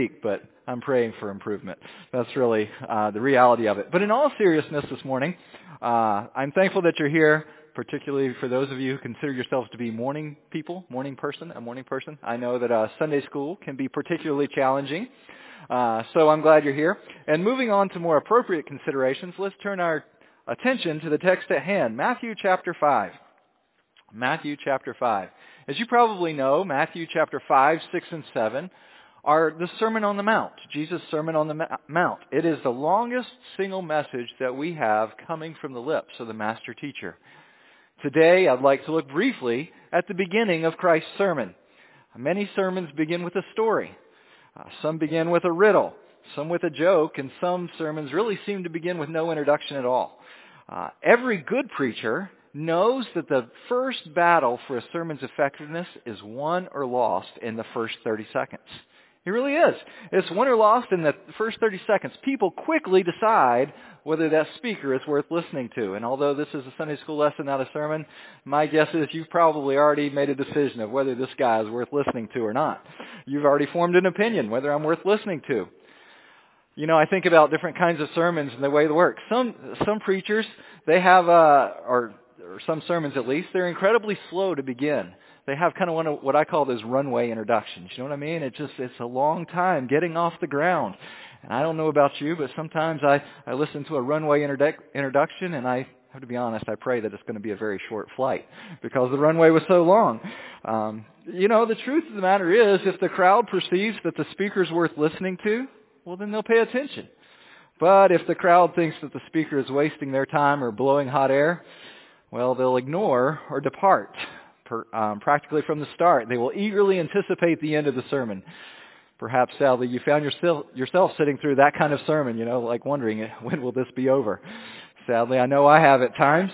but I'm praying for improvement. That's really the reality of it. But in all seriousness this morning, I'm thankful that you're here, particularly for those of you who consider yourselves to be morning people, a morning person. I know that Sunday school can be particularly challenging, so I'm glad you're here. And moving on to more appropriate considerations, let's turn our attention to the text at hand, Matthew chapter 5. Matthew chapter 5. As you probably know, Matthew chapter 5, 6, and 7 are the Sermon on the Mount, Jesus' Sermon on the Mount. It is the longest single message that we have coming from the lips of the Master Teacher. Today, I'd like to look briefly at the beginning of Christ's sermon. Many sermons begin with a story. Some begin with a riddle, some with a joke, and some sermons really seem to begin with no introduction at all. Every good preacher knows that the first battle for a sermon's effectiveness is won or lost in the first 30 seconds. It really is. It's won or lost in the first 30 seconds. People quickly decide whether that speaker is worth listening to. And although this is a Sunday school lesson, not a sermon, my guess is you've probably already made a decision of whether this guy is worth listening to or not. You've already formed an opinion whether I'm worth listening to. You know, I think about different kinds of sermons and the way they work. Some preachers, they have, or some sermons at least, they're incredibly slow to begin. They have kind of one of what I call those runway introductions. You know what I mean? It's a long time getting off the ground. And I don't know about you, but sometimes I listen to a runway introduction and I have to be honest, I pray that it's going to be a very short flight because the runway was so long. The truth of the matter is if the crowd perceives that the speaker is worth listening to, well, then they'll pay attention. But if the crowd thinks that the speaker is wasting their time or blowing hot air, well, they'll ignore or depart. Practically from the start. They will eagerly anticipate the end of the sermon. Perhaps, sadly, you found yourself sitting through that kind of sermon, like wondering, when will this be over? Sadly, I know I have at times.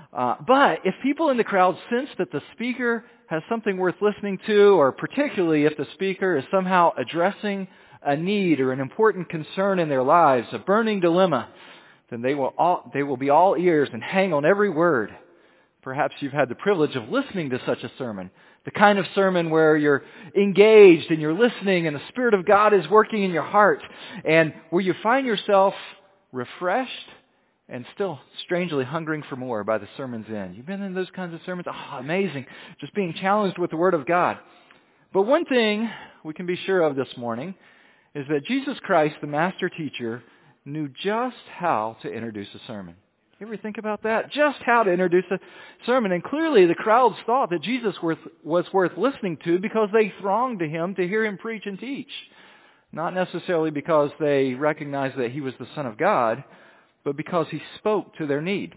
But if people in the crowd sense that the speaker has something worth listening to, or particularly if the speaker is somehow addressing a need or an important concern in their lives, a burning dilemma, then they will be all ears and hang on every word. Perhaps you've had the privilege of listening to such a sermon, the kind of sermon where you're engaged and you're listening and the Spirit of God is working in your heart, and where you find yourself refreshed and still strangely hungering for more by the sermon's end. You've been in those kinds of sermons? Oh, amazing. Just being challenged with the Word of God. But one thing we can be sure of this morning is that Jesus Christ, the Master Teacher, knew just how to introduce a sermon. You ever think about that? Just how to introduce a sermon. And clearly the crowds thought that Jesus was worth listening to because they thronged to him to hear him preach and teach. Not necessarily because they recognized that he was the Son of God, but because he spoke to their need.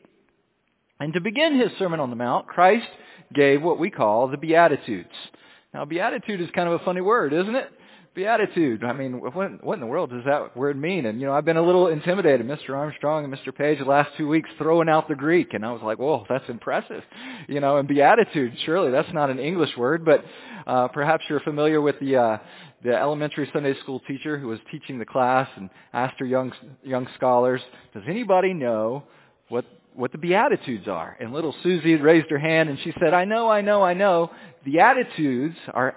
And to begin his Sermon on the Mount, Christ gave what we call the Beatitudes. Now, beatitude is kind of a funny word, isn't it? Beatitude. I mean, what in the world does that word mean? And, I've been a little intimidated. Mr. Armstrong and Mr. Page the last 2 weeks throwing out the Greek. And I was like, whoa, that's impressive. And beatitude, surely that's not an English word. But perhaps you're familiar with the elementary Sunday school teacher who was teaching the class and asked her young scholars, does anybody know what the Beatitudes are? And little Susie raised her hand and she said, I know. The Beatitudes are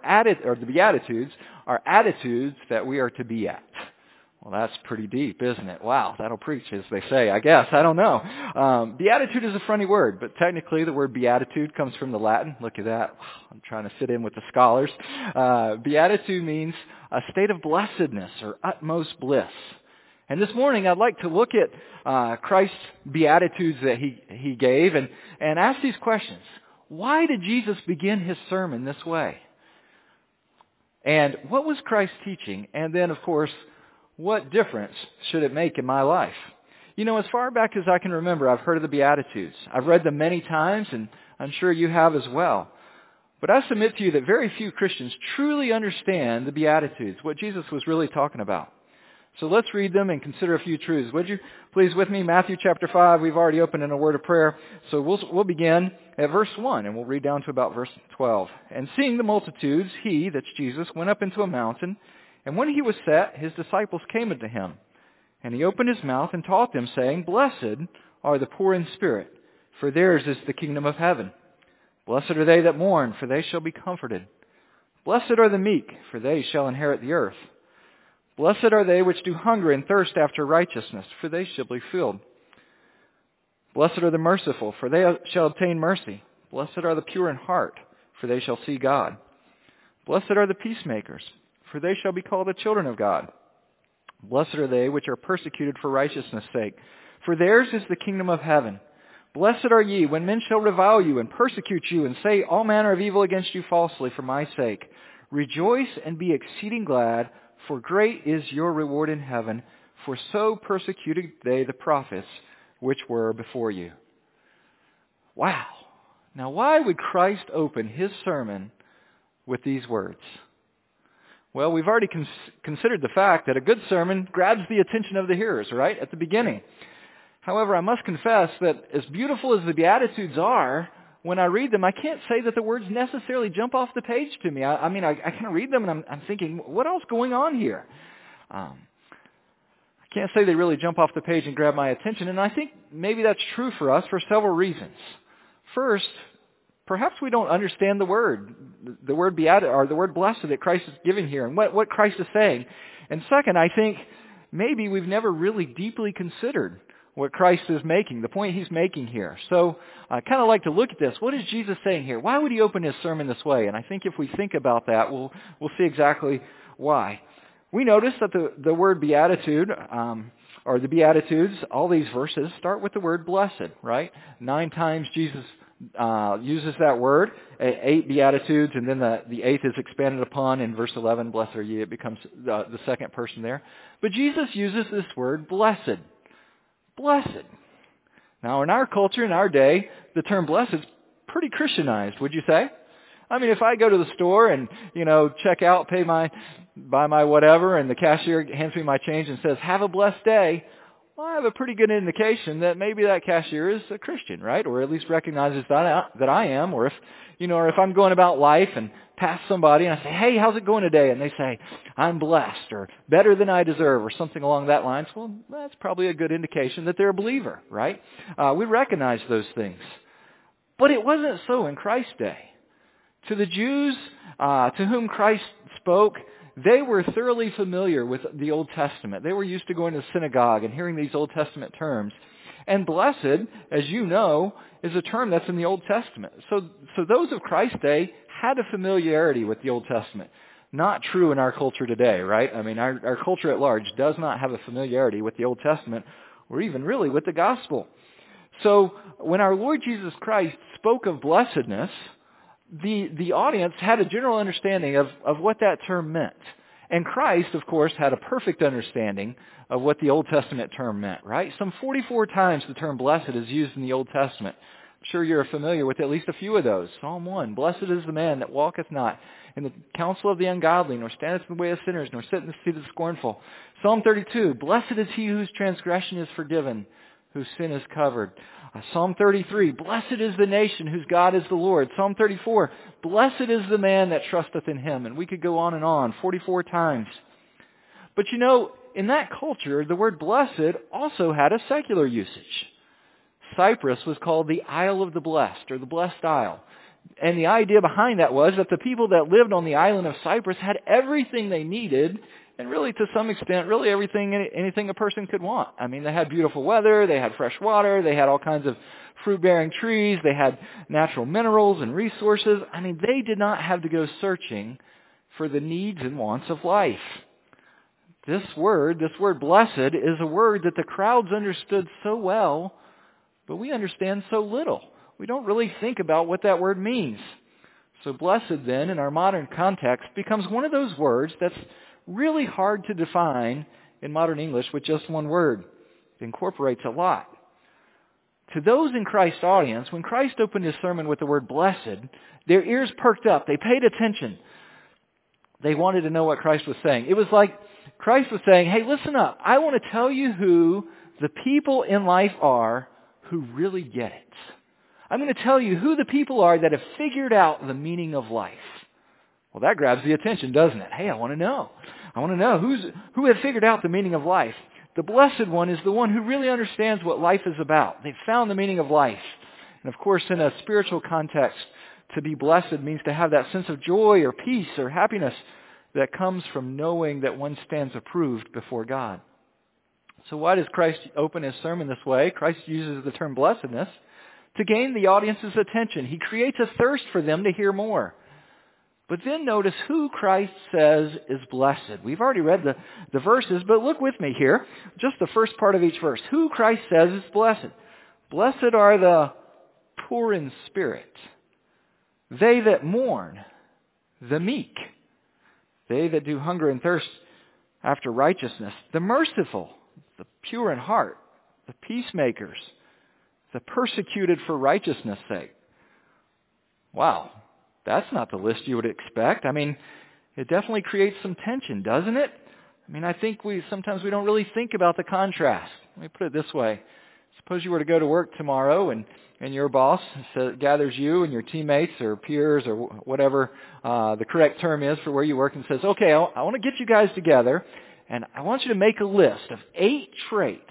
attitudes that we are to be at. Well, that's pretty deep, isn't it? Wow, that'll preach, as they say, I guess. I don't know. Beatitude is a funny word, but technically the word beatitude comes from the Latin. Look at that. I'm trying to fit in with the scholars. Beatitude means a state of blessedness or utmost bliss. And this morning I'd like to look at Christ's Beatitudes that he gave and ask these questions. Why did Jesus begin his sermon this way? And what was Christ teaching? And then, of course, what difference should it make in my life? As far back as I can remember, I've heard of the Beatitudes. I've read them many times, and I'm sure you have as well. But I submit to you that very few Christians truly understand the Beatitudes, what Jesus was really talking about. So let's read them and consider a few truths. Would you please with me? Matthew chapter 5. We've already opened in a word of prayer. So we'll begin at verse 1 and we'll read down to about verse 12. And seeing the multitudes, he, that's Jesus, went up into a mountain. And when he was set, his disciples came unto him. And he opened his mouth and taught them, saying, Blessed are the poor in spirit, for theirs is the kingdom of heaven. Blessed are they that mourn, for they shall be comforted. Blessed are the meek, for they shall inherit the earth. Blessed are they which do hunger and thirst after righteousness, for they shall be filled. Blessed are the merciful, for they shall obtain mercy. Blessed are the pure in heart, for they shall see God. Blessed are the peacemakers, for they shall be called the children of God. Blessed are they which are persecuted for righteousness' sake, for theirs is the kingdom of heaven. Blessed are ye when men shall revile you and persecute you and say all manner of evil against you falsely for my sake. Rejoice and be exceeding glad, for great is your reward in heaven, for so persecuted they the prophets which were before you. Wow. Now why would Christ open his sermon with these words? Well, we've already considered the fact that a good sermon grabs the attention of the hearers, right, at the beginning. However, I must confess that as beautiful as the Beatitudes are, when I read them, I can't say that the words necessarily jump off the page to me. I kind of read them and I'm thinking, what else going on here? I can't say they really jump off the page and grab my attention, and I think maybe that's true for us for several reasons. First, perhaps we don't understand the word beati, or the word blessed that Christ is giving here, and what Christ is saying. And second, I think maybe we've never really deeply considered what Christ is making, the point he's making here. So I kind of like to look at this. What is Jesus saying here? Why would he open his sermon this way? And I think if we think about that, we'll see exactly why. We notice that the word beatitude, or the Beatitudes, all these verses start with the word blessed, right? 9 times Jesus uses that word, 8 Beatitudes, and then the 8th is expanded upon in verse 11, blessed are ye. It becomes the second person there. But Jesus uses this word blessed. Blessed. Now, in our culture, in our day, the term blessed is pretty Christianized, would you say? I mean, if I go to the store and, check out, buy my whatever, and the cashier hands me my change and says, have a blessed day, well, I have a pretty good indication that maybe that cashier is a Christian, right? Or at least recognizes that I am. Or if I'm going about life and pass somebody and I say, hey, how's it going today? And they say, I'm blessed, or better than I deserve, or something along that line. Well, that's probably a good indication that they're a believer, right? We recognize those things. But it wasn't so in Christ's day. To the Jews to whom Christ spoke, they were thoroughly familiar with the Old Testament. They were used to going to the synagogue and hearing these Old Testament terms. And blessed, as you know, is a term that's in the Old Testament. So those of Christ's day had a familiarity with the Old Testament. Not true in our culture today, right? I mean, our culture at large does not have a familiarity with the Old Testament, or even really with the gospel. So when our Lord Jesus Christ spoke of blessedness, the audience had a general understanding of what that term meant. And Christ, of course, had a perfect understanding of what the Old Testament term meant, right? Some 44 times the term blessed is used in the Old Testament. I'm sure you're familiar with at least a few of those. Psalm 1, blessed is the man that walketh not in the counsel of the ungodly, nor standeth in the way of sinners, nor sitteth in the seat of the scornful. Psalm 32, blessed is he whose transgression is forgiven, whose sin is covered. Psalm 33, blessed is the nation whose God is the Lord. Psalm 34, blessed is the man that trusteth in him. And we could go on, 44 times. But in that culture, the word blessed also had a secular usage. Cyprus was called the Isle of the Blessed, or the Blessed Isle. And the idea behind that was that the people that lived on the island of Cyprus had everything they needed, and really to some extent, really anything a person could want. I mean, they had beautiful weather, they had fresh water, they had all kinds of fruit-bearing trees, they had natural minerals and resources. I mean, they did not have to go searching for the needs and wants of life. This word blessed, is a word that the crowds understood so well, but we understand so little. We don't really think about what that word means. So blessed then, in our modern context, becomes one of those words that's really hard to define in modern English with just one word. It incorporates a lot. To those in Christ's audience, when Christ opened his sermon with the word blessed, their ears perked up. They paid attention. They wanted to know what Christ was saying. It was like Christ was saying, hey, listen up. I want to tell you who the people in life are who really get it. I'm going to tell you who the people are that have figured out the meaning of life. Well, that grabs the attention, doesn't it? Hey, I want to know. I want to know who have figured out the meaning of life. The blessed one is the one who really understands what life is about. They've found the meaning of life. And of course, in a spiritual context, to be blessed means to have that sense of joy or peace or happiness. that comes from knowing that one stands approved before God. So why does Christ open his sermon this way? Christ uses the term blessedness to gain the audience's attention. He creates a thirst for them to hear more. But then notice who Christ says is blessed. We've already read the verses, but look with me here. Just the first part of each verse. Who Christ says is blessed. Blessed are the poor in spirit, they that mourn, the meek, they that do hunger and thirst after righteousness, the merciful, the pure in heart, the peacemakers, the persecuted for righteousness' sake. Wow, that's not the list you would expect. I mean, it definitely creates some tension, doesn't it? I mean, I think sometimes we don't really think about the contrast. Let me put it this way. Suppose you were to go to work tomorrow and your boss gathers you and your teammates or peers or whatever the correct term is for where you work and says, okay, I want to get you guys together and I want you to make a list of 8 traits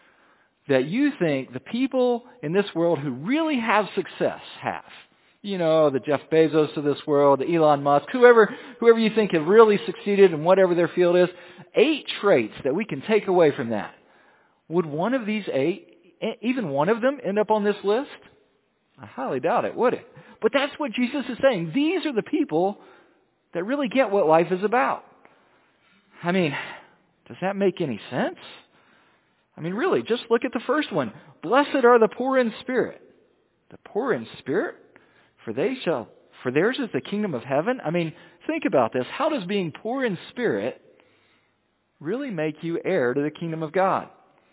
that you think the people in this world who really have success have. You know, the Jeff Bezos of this world, the Elon Musk, whoever you think have really succeeded in whatever their field is, 8 traits that we can take away from that. Would one of these 8, even one of them, end up on this list? I highly doubt it, would it? But that's what Jesus is saying. These are the people that really get what life is about. I mean, does that make any sense? I mean, really, just look at the first one. Blessed are the poor in spirit. The poor in spirit? For theirs is the kingdom of heaven. I mean, think about this. How does being poor in spirit really make you heir to the kingdom of God?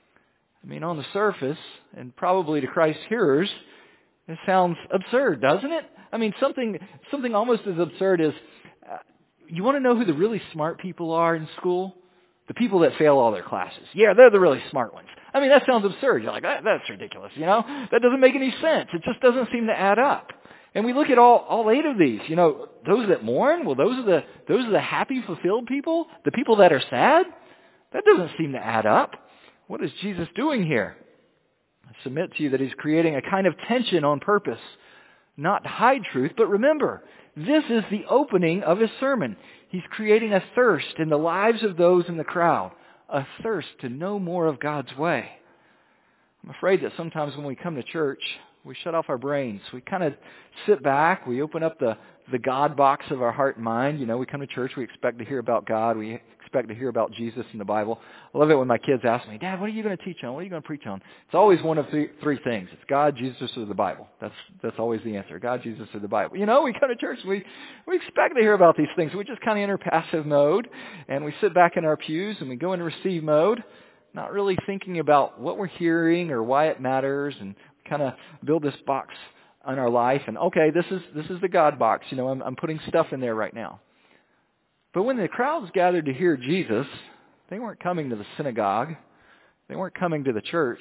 I mean, on the surface, and probably to Christ's hearers, it sounds absurd, doesn't it? I mean, something almost as absurd as, you want to know who the really smart people are in school? The people that fail all their classes. Yeah, they're the really smart ones. I mean, that sounds absurd. You're like, that's ridiculous, you know? That doesn't make any sense. It just doesn't seem to add up. And we look at all 8 of these. You know, those that mourn, well, those are the happy, fulfilled people. The people that are sad, that doesn't seem to add up. What is Jesus doing here? I submit to you that he's creating a kind of tension on purpose, not to hide truth, but remember, this is the opening of his sermon. He's creating a thirst in the lives of those in the crowd, a thirst to know more of God's way. I'm afraid that sometimes when we come to church, we shut off our brains. We kind of sit back. We open up the God box of our heart and mind. You know, we come to church. We expect to hear about God. We expect to hear about Jesus in the Bible. I love it when my kids ask me, Dad, what are you going to teach on? What are you going to preach on? It's always one of 3 things. It's God, Jesus, or the Bible. That's always the answer. God, Jesus, or the Bible. You know, we come to church. We expect to hear about these things. We just kind of enter passive mode, and we sit back in our pews, and we go into receive mode, not really thinking about what we're hearing or why it matters, and kind of build this box on our life. And okay, this is the God box. You know, I'm putting stuff in there right now. But when the crowds gathered to hear Jesus, they weren't coming to the synagogue. They weren't coming to the church.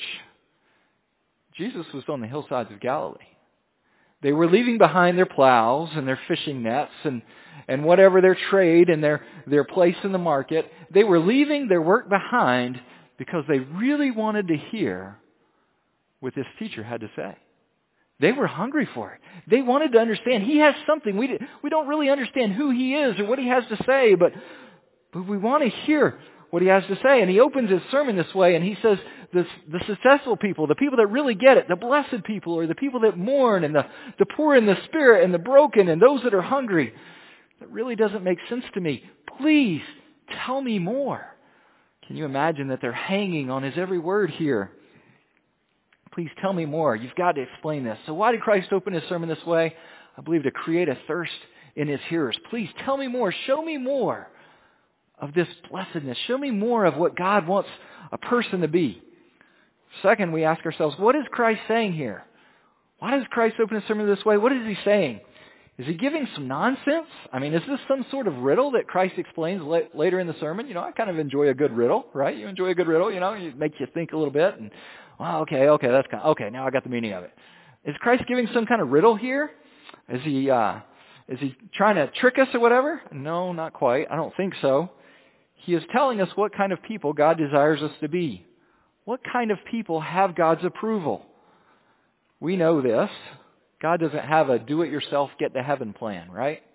Jesus was on the hillsides of Galilee. They were leaving behind their plows and their fishing nets and whatever their trade and their place in the market. They were leaving their work behind because they really wanted to hear what this teacher had to say. They were hungry for it. They wanted to understand. He has something. We don't really understand who he is or what he has to say, but we want to hear what he has to say. And he opens his sermon this way, and he says the successful people, the people that really get it, the blessed people, or the people that mourn, and the poor in the spirit, and the broken, and those that are hungry. That really doesn't make sense to me. Please tell me more. Can you imagine that they're hanging on his every word here? Please tell me more. You've got to explain this. So why did Christ open his sermon this way? I believe to create a thirst in his hearers. Please tell me more. Show me more of this blessedness. Show me more of what God wants a person to be. Second, we ask ourselves, what is Christ saying here? Why does Christ open his sermon this way? What is he saying? Is he giving some nonsense? I mean, is this some sort of riddle that Christ explains later in the sermon? You know, I kind of enjoy a good riddle, right? You enjoy a good riddle, you know, it makes you think a little bit. And, well, okay, that's kind of, okay, now I got the meaning of it. Is Christ giving some kind of riddle here? Is he trying to trick us or whatever? No, not quite. I don't think so. He is telling us what kind of people God desires us to be. What kind of people have God's approval? We know this. God doesn't have a do-it-yourself, get-to-heaven plan, right?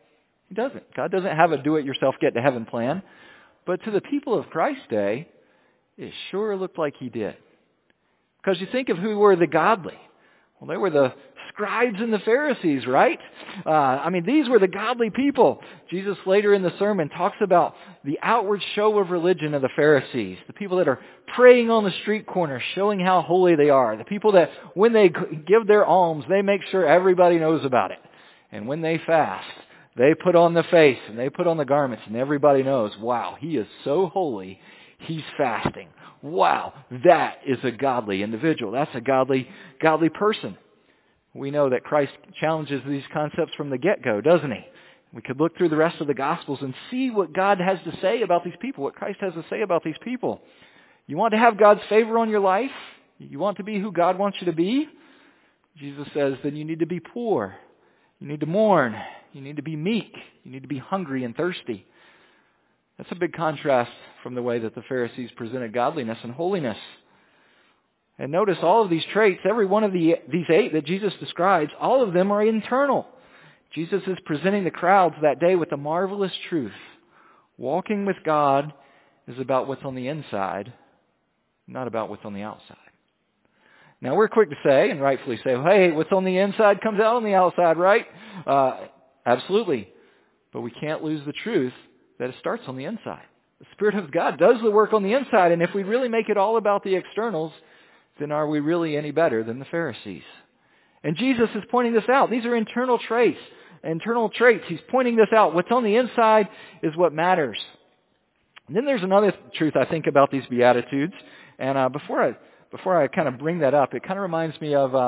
He doesn't. God doesn't have a do-it-yourself, get-to-heaven plan. But to the people of Christ's day, it sure looked like He did. Because you think of who were the godly. Well, they were the scribes and the Pharisees, right? These were the godly people. Jesus later in the sermon talks about the outward show of religion of the Pharisees. The people that are praying on the street corner, showing how holy they are. The people that when they give their alms, they make sure everybody knows about it. And when they fast, they put on the face and they put on the garments and everybody knows, wow, he is so holy, he's fasting. Wow, that is a godly individual. That's a godly person. We know that Christ challenges these concepts from the get-go, doesn't He? We could look through the rest of the Gospels and see what God has to say about these people, what Christ has to say about these people. You want to have God's favor on your life? You want to be who God wants you to be? Jesus says then you need to be poor. You need to mourn. You need to be meek. You need to be hungry and thirsty. That's a big contrast from the way that the Pharisees presented godliness and holiness. And notice all of these traits, every one of these 8 that Jesus describes, all of them are internal. Jesus is presenting the crowds that day with a marvelous truth. Walking with God is about what's on the inside, not about what's on the outside. Now we're quick to say, and rightfully say, hey, what's on the inside comes out on the outside, right? Absolutely. But we can't lose the truth that it starts on the inside. The Spirit of God does the work on the inside, and if we really make it all about the externals, then are we really any better than the Pharisees? And Jesus is pointing this out. These are internal traits. He's pointing this out. What's on the inside is what matters. And then there's another truth I think about these Beatitudes. And before I kind of bring that up, it kind of reminds me of,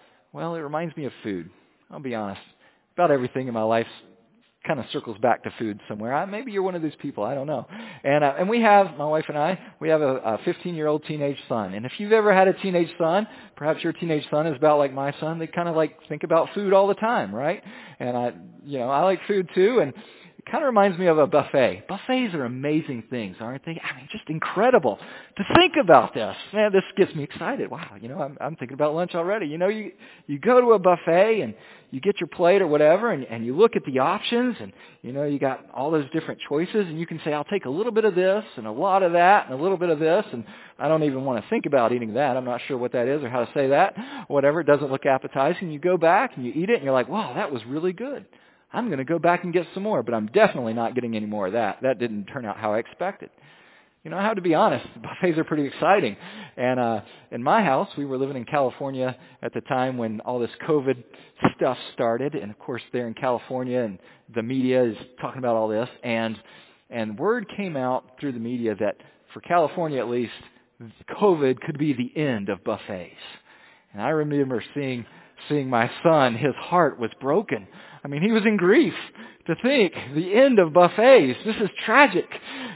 food. I'll be honest. About everything in my life kind of circles back to food somewhere. Maybe you're one of these people. I don't know. And we have, my wife and I, we have a 15-year-old teenage son. And if you've ever had a teenage son, perhaps your teenage son is about like my son. They kind of like think about food all the time, right? And I like food too. And it kind of reminds me of a buffet. Buffets are amazing things, aren't they? Just incredible to think about this. Man, this gets me excited. Wow, I'm thinking about lunch already. You go to a buffet and you get your plate or whatever, and you look at the options, and you got all those different choices, and you can say, I'll take a little bit of this and a lot of that and a little bit of this, and I don't even want to think about eating that. I'm not sure what that is or how to say that. Whatever, it doesn't look appetizing. You go back and you eat it, and you're like, wow, that was really good. I'm going to go back and get some more, but I'm definitely not getting any more of that. That didn't turn out how I expected. I have to be honest, buffets are pretty exciting. And in my house, we were living in California at the time when all this COVID stuff started. And of course, there in California, and the media is talking about all this. And word came out through the media that for California at least, COVID could be the end of buffets. And I remember seeing my son, his heart was broken. He was in grief to think the end of buffets. This is tragic.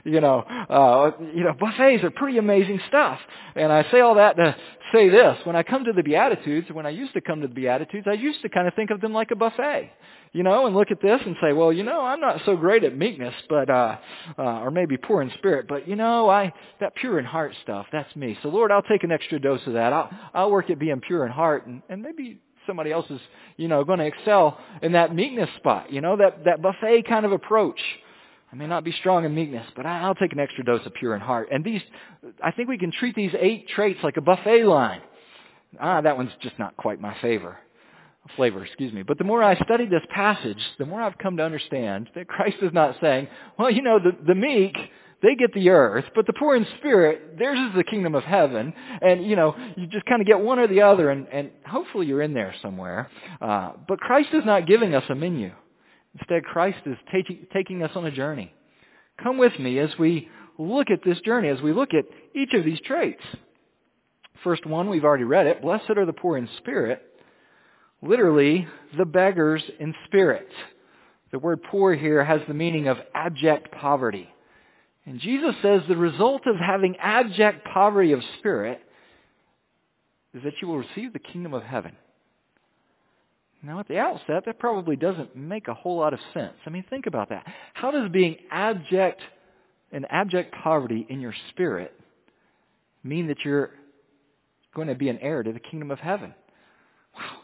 Buffets are pretty amazing stuff. And I say all that to say this. When I come to the Beatitudes, when I used to come to the Beatitudes, I used to kind of think of them like a buffet. And look at this and say, well, I'm not so great at meekness, but, or maybe poor in spirit, but that pure in heart stuff, that's me. So Lord, I'll take an extra dose of that. I'll work at being pure in heart, and maybe somebody else is, going to excel in that meekness spot, that buffet kind of approach. I may not be strong in meekness, but I'll take an extra dose of pure in heart. And I think we can treat these 8 traits like a buffet line. That one's just not quite my flavor. But the more I study this passage, the more I've come to understand that Christ is not saying, well, the meek, they get the earth, but the poor in spirit, theirs is the kingdom of heaven. And, you just kind of get one or the other, and hopefully you're in there somewhere. But Christ is not giving us a menu. Instead, Christ is taking us on a journey. Come with me as we look at this journey, as we look at each of these traits. First one, we've already read it. Blessed are the poor in spirit. Literally, the beggars in spirit. The word poor here has the meaning of abject poverty. And Jesus says the result of having abject poverty of spirit is that you will receive the kingdom of heaven. Now, at the outset, that probably doesn't make a whole lot of sense. Think about that. How does being in abject poverty in your spirit mean that you're going to be an heir to the kingdom of heaven? Wow,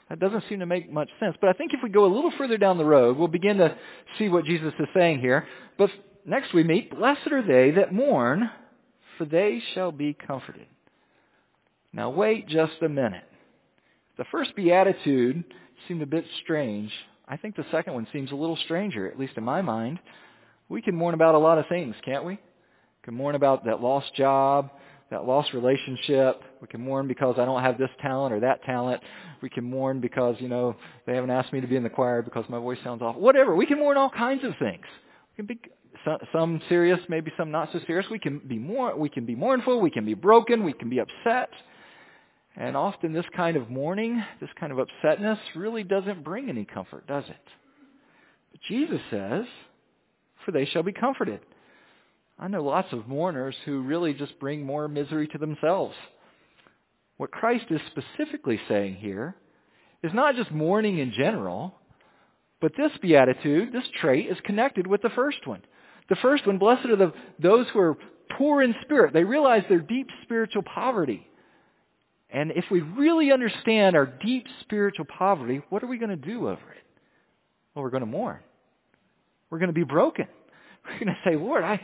That doesn't seem to make much sense. But I think if we go a little further down the road, we'll begin to see what Jesus is saying here. But next we meet, blessed are they that mourn, for they shall be comforted. Now wait just a minute. The first beatitude seemed a bit strange. I think the second one seems a little stranger, at least in my mind. We can mourn about a lot of things, can't we? We can mourn about that lost job, that lost relationship. We can mourn because I don't have this talent or that talent. We can mourn because, they haven't asked me to be in the choir because my voice sounds awful. Whatever. We can mourn all kinds of things. We can be some serious, maybe some not so serious. We can be mournful. We can be broken. We can be upset. And often this kind of mourning, this kind of upsetness really doesn't bring any comfort, does it? But Jesus says, for they shall be comforted. I know lots of mourners who really just bring more misery to themselves. What Christ is specifically saying here is not just mourning in general, but this beatitude, this trait, is connected with the first one. The first one, blessed are those who are poor in spirit. They realize their deep spiritual poverty. And if we really understand our deep spiritual poverty, what are we going to do over it? Well, we're going to mourn. We're going to be broken. We're going to say, Lord, I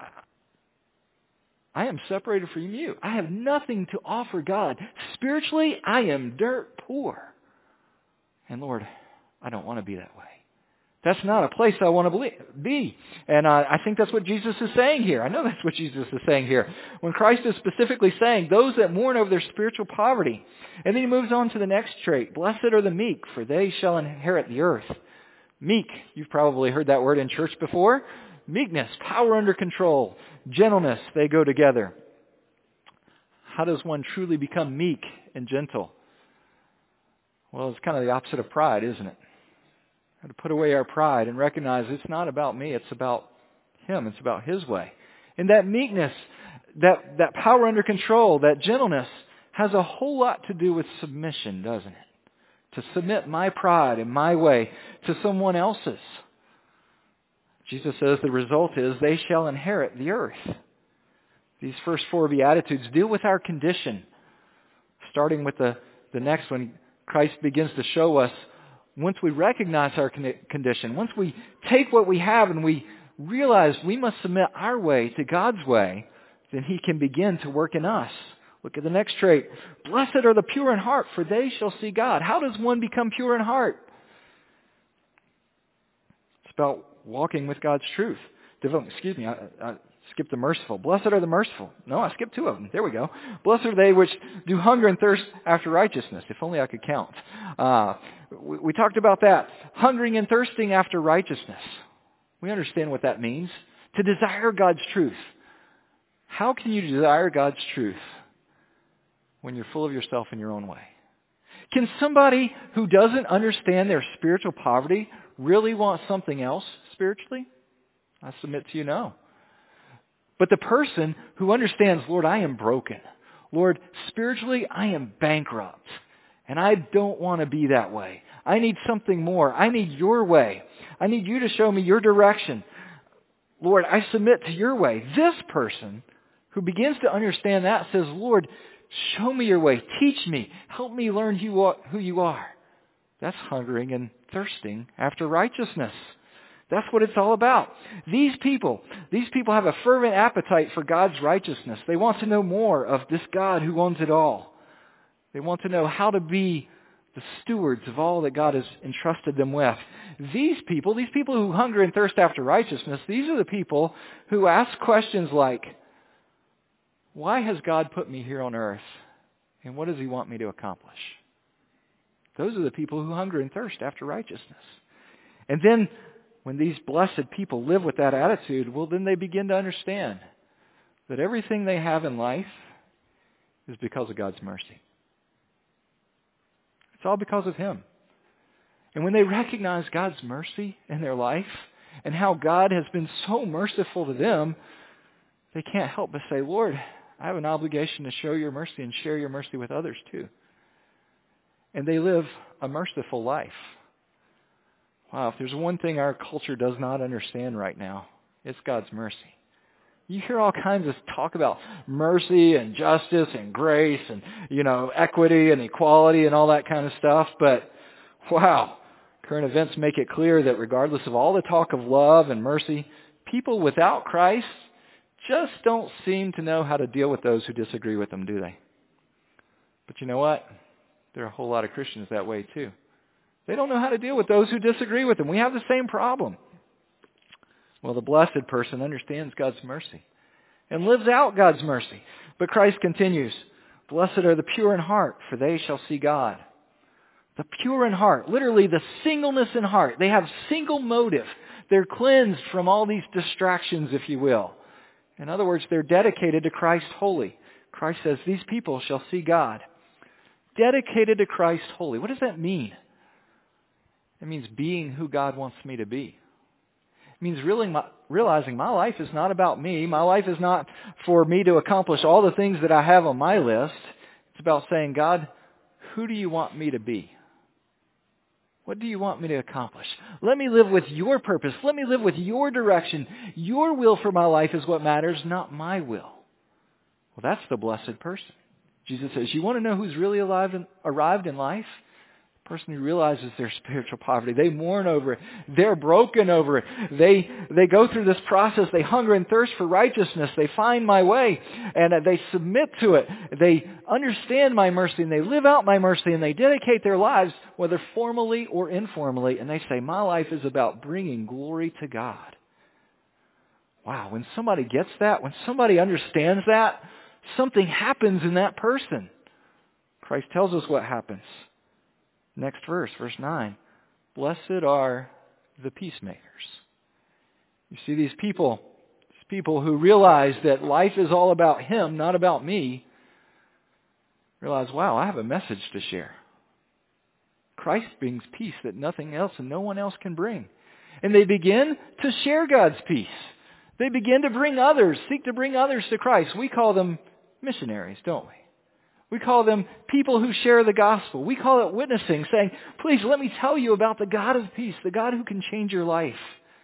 am separated from you. I have nothing to offer God. Spiritually, I am dirt poor. And Lord, I don't want to be that way. That's not a place I want to be. And I think that's what Jesus is saying here. I know that's what Jesus is saying here. When Christ is specifically saying, those that mourn over their spiritual poverty. And then he moves on to the next trait. Blessed are the meek, for they shall inherit the earth. Meek, you've probably heard that word in church before. Meekness, power under control, gentleness, they go together. How does one truly become meek and gentle? Well, it's kind of the opposite of pride, isn't it? To put away our pride and recognize it's not about me, it's about Him, it's about His way. And that meekness, that power under control, that gentleness has a whole lot to do with submission, doesn't it? To submit my pride and my way to someone else's. Jesus says the result is they shall inherit the earth. These first four Beatitudes deal with our condition. Starting with the next one, Christ begins to show us once we recognize our condition, once we take what we have and we realize we must submit our way to God's way, then He can begin to work in us. Look at the next trait. Blessed are the pure in heart, for they shall see God. How does one become pure in heart? It's about walking with God's truth. I skipped the merciful. Blessed are the merciful. No, I skipped two of them. There we go. Blessed are they which do hunger and thirst after righteousness. If only I could count. We talked about that. Hungering and thirsting after righteousness. We understand what that means. To desire God's truth. How can you desire God's truth when you're full of yourself in your own way? Can somebody who doesn't understand their spiritual poverty really want something else spiritually? I submit to you, no. But the person who understands, Lord, I am broken. Lord, spiritually, I am bankrupt. And I don't want to be that way. I need something more. I need your way. I need you to show me your direction. Lord, I submit to your way. This person who begins to understand that says, Lord, show me your way. Teach me. Help me learn who you are. That's hungering and thirsting after righteousness. That's what it's all about. These people have a fervent appetite for God's righteousness. They want to know more of this God who owns it all. They want to know how to be the stewards of all that God has entrusted them with. These people who hunger and thirst after righteousness, these are the people who ask questions like, why has God put me here on earth? And what does He want me to accomplish? Those are the people who hunger and thirst after righteousness. And then when these blessed people live with that attitude, well, then they begin to understand that everything they have in life is because of God's mercy. It's all because of Him. And when they recognize God's mercy in their life and how God has been so merciful to them, they can't help but say, Lord, I have an obligation to show your mercy and share your mercy with others too. And they live a merciful life. Wow, if there's one thing our culture does not understand right now, it's God's mercy. You hear all kinds of talk about mercy and justice and grace and, equity and equality and all that kind of stuff, but Wow. Current events make it clear that regardless of all the talk of love and mercy, people without Christ just don't seem to know how to deal with those who disagree with them, do they? But you know what? There are a whole lot of Christians that way too. They don't know how to deal with those who disagree with them. We have the same problem. Well, the blessed person understands God's mercy and lives out God's mercy. But Christ continues, blessed are the pure in heart, for they shall see God. The pure in heart, literally the singleness in heart. They have single motive. They're cleansed from all these distractions, if you will. In other words, they're dedicated to Christ wholly. Christ says, these people shall see God. Dedicated to Christ wholly. What does that mean? It means being who God wants me to be. It means realizing my life is not about me. My life is not for me to accomplish all the things that I have on my list. It's about saying, God, who do you want me to be? What do you want me to accomplish? Let me live with your purpose. Let me live with your direction. Your will for my life is what matters, not my will. Well, that's the blessed person. Jesus says, you want to know who's really arrived in life? The person who realizes their spiritual poverty. They mourn over it. They're broken over it. They go through this process. They hunger and thirst for righteousness. They find my way and they submit to it. They understand my mercy and they live out my mercy and they dedicate their lives, whether formally or informally, and they say, my life is about bringing glory to God. Wow, when somebody gets that, when somebody understands that, something happens in that person. Christ tells us what happens. Next verse, verse 9. Blessed are the peacemakers. You see, these people who realize that life is all about Him, not about me, realize, wow, I have a message to share. Christ brings peace that nothing else and no one else can bring. And they begin to share God's peace. They begin to seek to bring others to Christ. We call them missionaries, don't we? We call them people who share the gospel. We call it witnessing, saying, please let me tell you about the God of peace, the God who can change your life.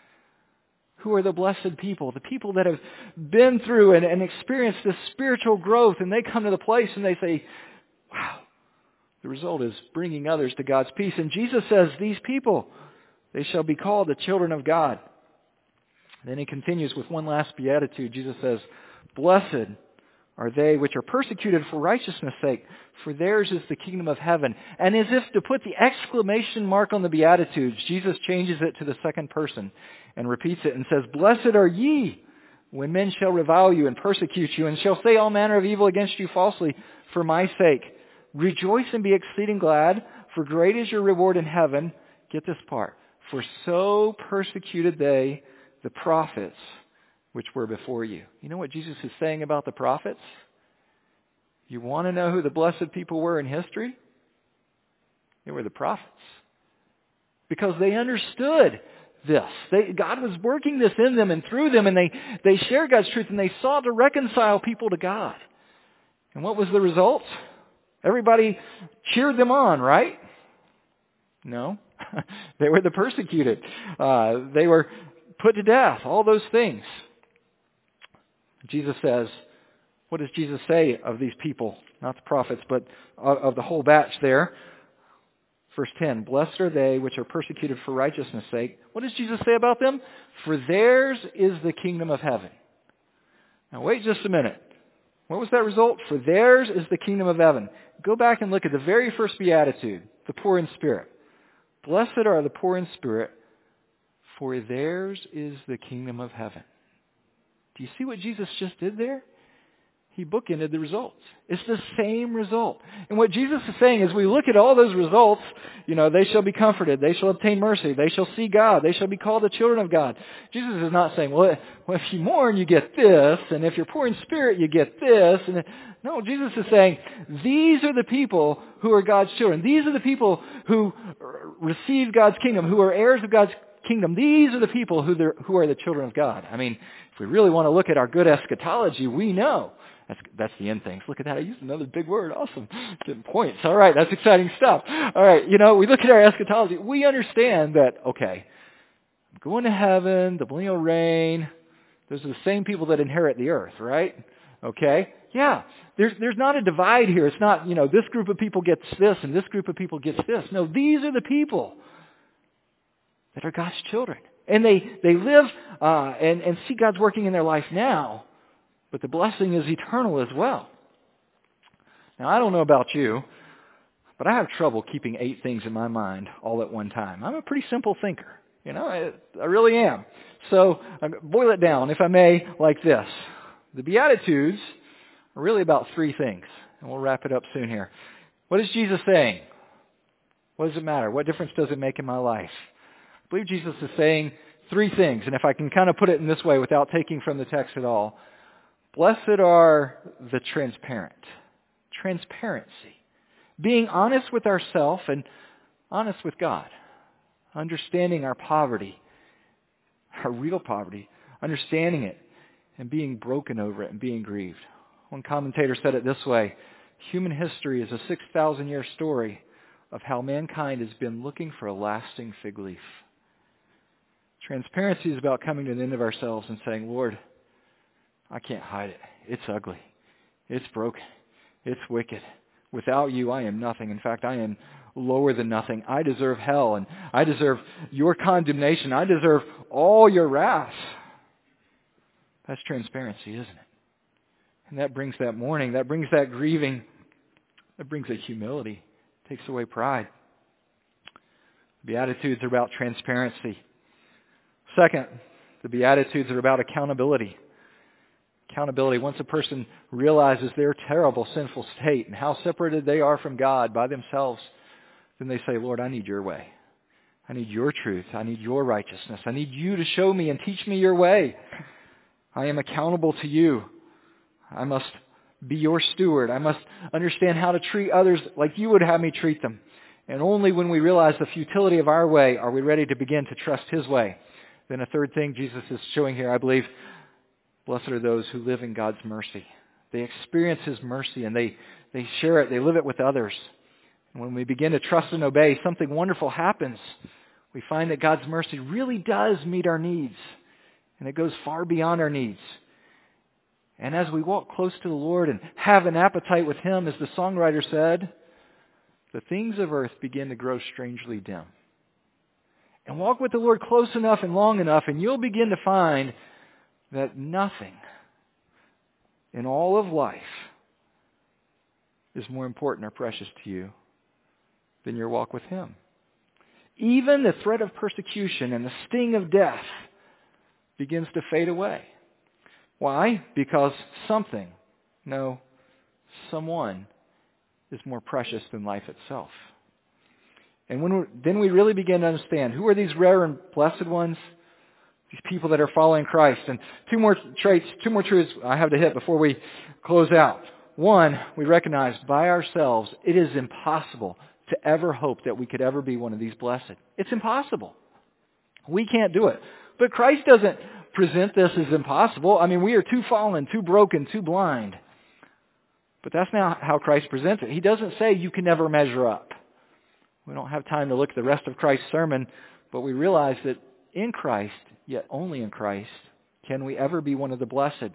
Who are the blessed people? The people that have been through and experienced this spiritual growth, and they come to the place and they say, wow, the result is bringing others to God's peace. And Jesus says, these people, they shall be called the children of God. Then he continues with one last beatitude. Jesus says, blessed are they which are persecuted for righteousness' sake, for theirs is the kingdom of heaven. And as if to put the exclamation mark on the Beatitudes, Jesus changes it to the second person and repeats it and says, blessed are ye when men shall revile you and persecute you and shall say all manner of evil against you falsely for my sake. Rejoice and be exceeding glad, for great is your reward in heaven. Get this part. For so persecuted they the prophets which were before you. You know what Jesus is saying about the prophets? You want to know who the blessed people were in history? They were the prophets. Because they understood this. God was working this in them and through them, and they shared God's truth, and they sought to reconcile people to God. And what was the result? Everybody cheered them on, right? No. They were the persecuted. They were put to death. All those things. Jesus says, what does Jesus say of these people? Not the prophets, but of the whole batch there. Verse 10, blessed are they which are persecuted for righteousness' sake. What does Jesus say about them? For theirs is the kingdom of heaven. Now wait just a minute. What was that result? For theirs is the kingdom of heaven. Go back and look at the very first beatitude, the poor in spirit. Blessed are the poor in spirit, for theirs is the kingdom of heaven. Do you see what Jesus just did there? He bookended the results. It's the same result. And what Jesus is saying is we look at all those results, they shall be comforted, they shall obtain mercy, they shall see God, they shall be called the children of God. Jesus is not saying, well, if you mourn, you get this, and if you're poor in spirit, you get this. No, Jesus is saying, these are the people who are God's children. These are the people who receive God's kingdom, who are heirs of God's kingdom. These are the people who are the children of God. I mean, if we really want to look at our good eschatology, we know. That's the end things. Look at that. I used another big word. Awesome. Getting points. All right. That's exciting stuff. All right. We look at our eschatology. We understand that, okay, I'm going to heaven, the millennial reign. Those are the same people that inherit the earth, right? Okay. yeah, there's not a divide here. It's not, this group of people gets this and this group of people gets this. No, these are the people that are God's children. And they live and see God's working in their life now, but the blessing is eternal as well. Now, I don't know about you, but I have trouble keeping 8 things in my mind all at one time. I'm a pretty simple thinker. I really am. So I boil it down, if I may, like this. The Beatitudes are really about 3 things. And we'll wrap it up soon here. What is Jesus saying? What does it matter? What difference does it make in my life? I believe Jesus is saying 3 things. And if I can kind of put it in this way without taking from the text at all. Blessed are the transparent. Transparency. Being honest with ourselves and honest with God. Understanding our poverty, our real poverty, understanding it and being broken over it and being grieved. One commentator said it this way: human history is a 6,000-year story of how mankind has been looking for a lasting fig leaf. Transparency is about coming to the end of ourselves and saying, Lord, I can't hide it. It's ugly. It's broken. It's wicked. Without you, I am nothing. In fact, I am lower than nothing. I deserve hell, and I deserve your condemnation. I deserve all your wrath. That's transparency, isn't it? And that brings that mourning. That brings that grieving. That brings that humility. It takes away pride. The Beatitudes are about transparency. Second, the Beatitudes are about accountability. Accountability. Once a person realizes their terrible, sinful state and how separated they are from God by themselves, then they say, Lord, I need your way. I need your truth. I need your righteousness. I need you to show me and teach me your way. I am accountable to you. I must be your steward. I must understand how to treat others like you would have me treat them. And only when we realize the futility of our way are we ready to begin to trust his way. Then a third thing Jesus is showing here, I believe, blessed are those who live in God's mercy. They experience his mercy and they share it. They live it with others. And when we begin to trust and obey, something wonderful happens. We find that God's mercy really does meet our needs. And it goes far beyond our needs. And as we walk close to the Lord and have an appetite with him, as the songwriter said, the things of earth begin to grow strangely dim. And walk with the Lord close enough and long enough, and you'll begin to find that nothing in all of life is more important or precious to you than your walk with him. Even the threat of persecution and the sting of death begins to fade away. Why? Because someone is more precious than life itself. And then we really begin to understand, who are these rare and blessed ones? These people that are following Christ. And two more truths I have to hit before we close out. One, we recognize by ourselves it is impossible to ever hope that we could ever be one of these blessed. It's impossible. We can't do it. But Christ doesn't present this as impossible. I mean, we are too fallen, too broken, too blind. But that's not how Christ presents it. He doesn't say you can never measure up. We don't have time to look at the rest of Christ's sermon, but we realize that in Christ, yet only in Christ, can we ever be one of the blessed.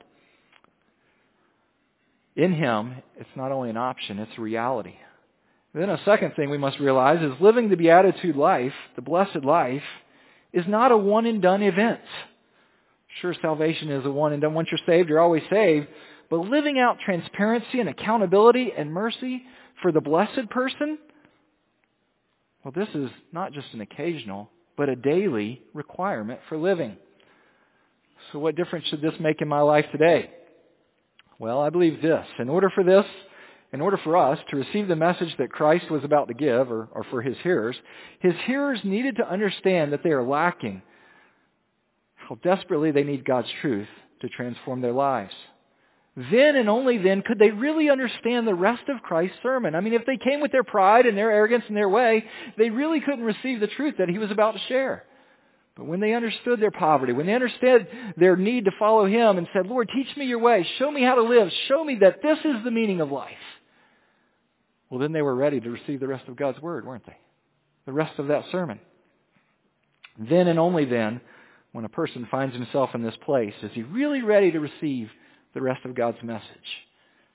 In him, it's not only an option, it's a reality. Then a second thing we must realize is living the beatitude life, the blessed life, is not a one-and-done event. Sure, salvation is a one-and-done. Once you're saved, you're always saved. But living out transparency and accountability and mercy for the blessed person, well, this is not just an occasional, but a daily requirement for living. So what difference should this make in my life today? Well, I believe this. In order for us to receive the message that Christ was about to give, or for his hearers needed to understand that they are lacking, how desperately they need God's truth to transform their lives. Then and only then could they really understand the rest of Christ's sermon. I mean, if they came with their pride and their arrogance and their way, they really couldn't receive the truth that he was about to share. But when they understood their poverty, when they understood their need to follow him and said, Lord, teach me your way, show me how to live, show me that this is the meaning of life. Well, then they were ready to receive the rest of God's word, weren't they? The rest of that sermon. Then and only then, when a person finds himself in this place, is he really ready to receive the rest of God's message.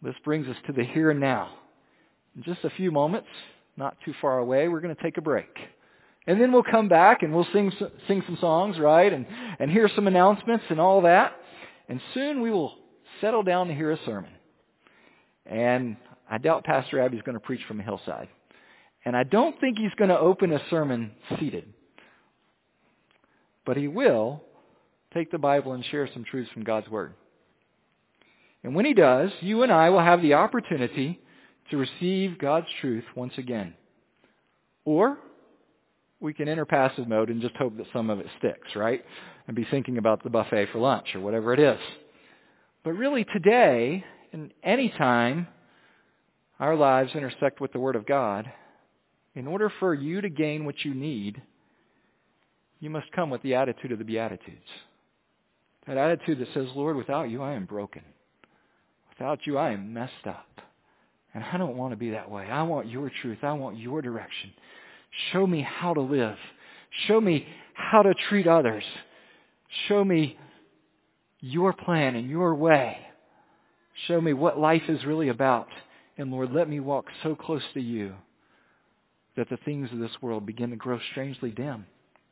this brings us to the here and now. In just a few moments, not too far away, we're going to take a break. And then we'll come back and we'll sing some songs, right? And hear some announcements and all that. And soon we will settle down to hear a sermon. And I doubt Pastor Abby's going to preach from a hillside. And I don't think he's going to open a sermon seated. But he will take the Bible and share some truths from God's Word. And when he does, you and I will have the opportunity to receive God's truth once again. Or we can enter passive mode and just hope that some of it sticks, right? And be thinking about the buffet for lunch or whatever it is. But really today, and any time our lives intersect with the Word of God, in order for you to gain what you need, you must come with the attitude of the Beatitudes. That attitude that says, Lord, without you I am broken. Without you I am messed up. And I don't want to be that way. I want your truth. I want your direction. Show me how to live. Show me how to treat others. Show me your plan and your way. Show me what life is really about. And Lord, let me walk so close to you that the things of this world begin to grow strangely dim.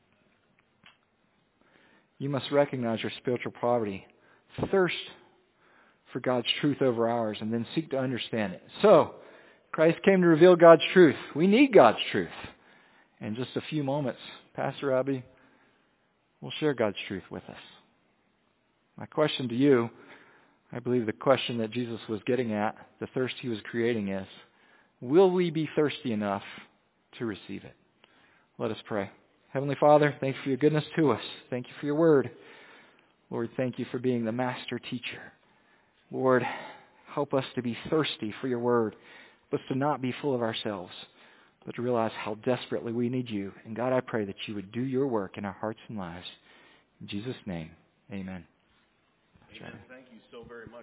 You must recognize your spiritual poverty. Thirst for God's truth over ours, and then seek to understand it. So, Christ came to reveal God's truth. We need God's truth. In just a few moments, Pastor Abby will share God's truth with us. My question to you, I believe the question that Jesus was getting at, the thirst he was creating is, will we be thirsty enough to receive it? Let us pray. Heavenly Father, thank you for your goodness to us. Thank you for your word. Lord, thank you for being the master teacher. Lord, help us to be thirsty for your word. Help us to not be full of ourselves, but to realize how desperately we need you. And God, I pray that you would do your work in our hearts and lives. In Jesus' name, amen. Amen. Thank you so very much.